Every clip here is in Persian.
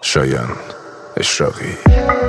شایان اشراقی.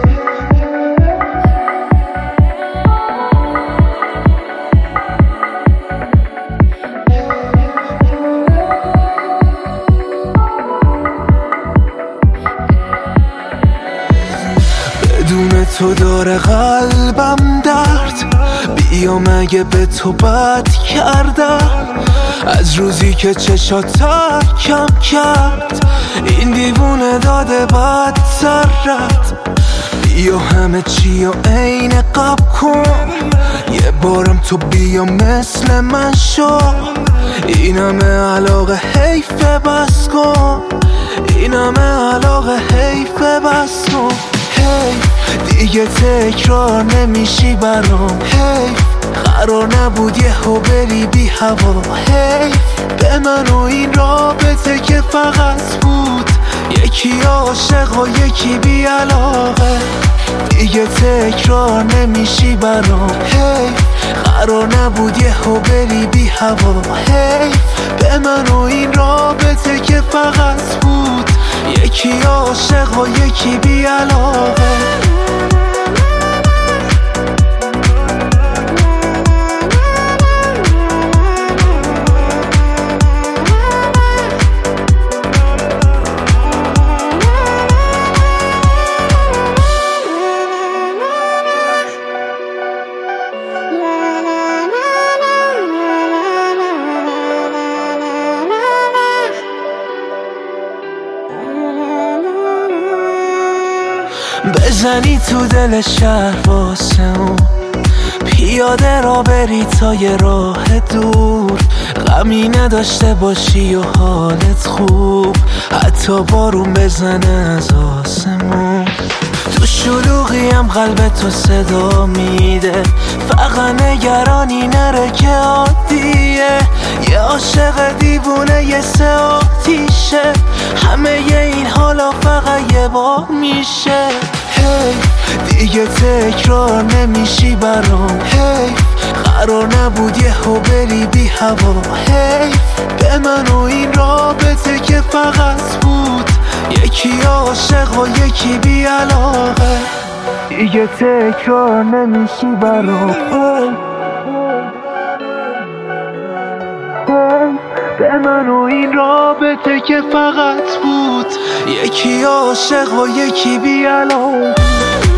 بدون تو داره قلبم درد، بیا مگه به تو بد کردم. از روزی که چشات کم کرد این دیوونه داده بدتر رد. بیا همه چی و عین قبل کن، یه بارم تو بیا مثل من شو. این همه علاقه حیفه بس کن، این همه علاقه حیفه بس کن. حیف دیگه تکرار نمیشی برام، حیف قرار نبود یهو بری بی هوا. حیف به من و این رابطه که فقط بود یکی عاشق و یکی بی علاقه. دیگه تکرار نمیشی برام، حیف قرار نبود یهو بری بی هوا. حیف به من و این رابطه که فقط بود یکی عاشق و یکی بی علاقه. بزنی تو دل شهر واسه اون، پیاده را بری تا یه راه دور. غمی نداشته باشی و حالت خوب، حتی بارون بزنه از آسمون. تو شلوغیم قلب تو صدا میده، فقط نگرانی نره که عادیه. یه عاشق دیوونه یه سه آتیشه، همه این حالا فقط یه بار میشه. حیف دیگه تکرار نمیشی برام، حیف قرار نبود یهو بری بی هوا. حیف به من و این رابطه که فقط بود یکی عاشق و یکی بی علاقه. دیگه تکرار نمیشی برام، به من و این رابطه که فقط بود یکی عاشق و یکی بی علاقه.